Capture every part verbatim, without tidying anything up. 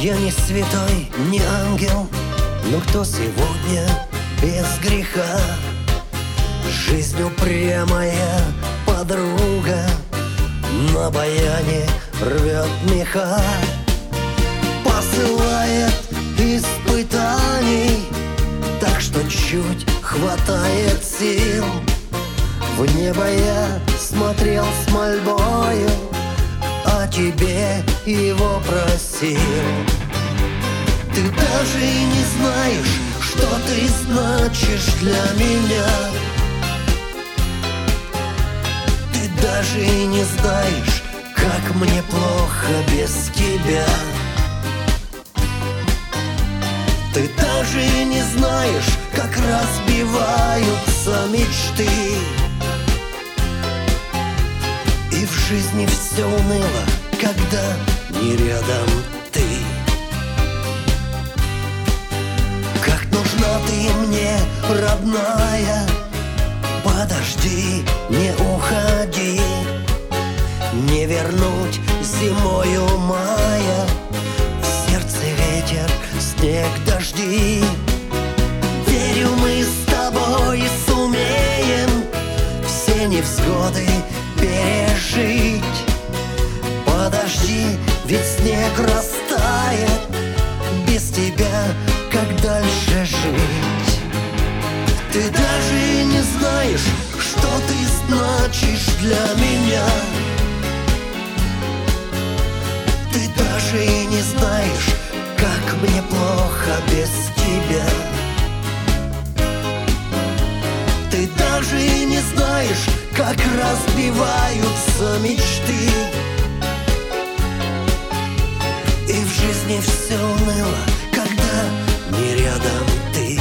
Я не святой, не ангел, но кто сегодня без греха? Жизнь упрямая подруга на баяне рвет меха, посылает испытаний, так что чуть хватает сил. В небо я смотрел с мольбою, о тебе его просил. Ты даже и не знаешь, что ты значишь для меня. Ты даже и не знаешь, как мне плохо без тебя. Ты даже и не знаешь, как разбиваются мечты. И в жизни все уныло, когда не рядом ты. Как нужна ты мне, родная, подожди, не уходи. Не вернуть зимою мая, в сердце ветер, снег, дожди. Верю, мы с тобой сумеем все невзгоды пережить. Подожди, ведь снег растает, без тебя как дальше жить? Ты даже и не знаешь, что ты значишь для меня. Ты даже и не знаешь, как мне плохо без тебя. Ты даже и не знаешь, как разбиваются мечты. И в жизни все уныло, когда не рядом ты.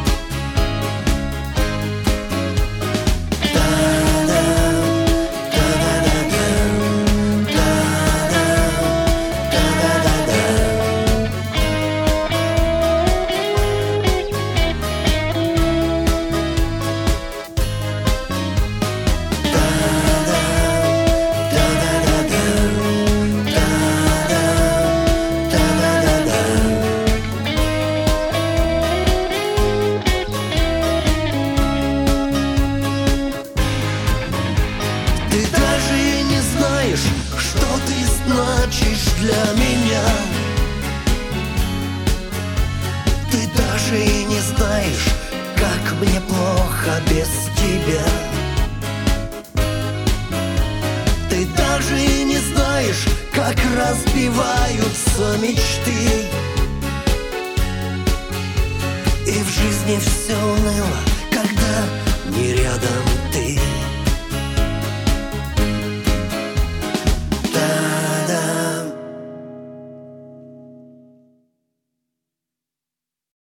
Ты даже и не знаешь, что ты значишь для меня. Ты даже и не знаешь, как мне плохо без тебя. Ты даже и не знаешь, как разбиваются мечты. И в жизни все уныло, когда не рядом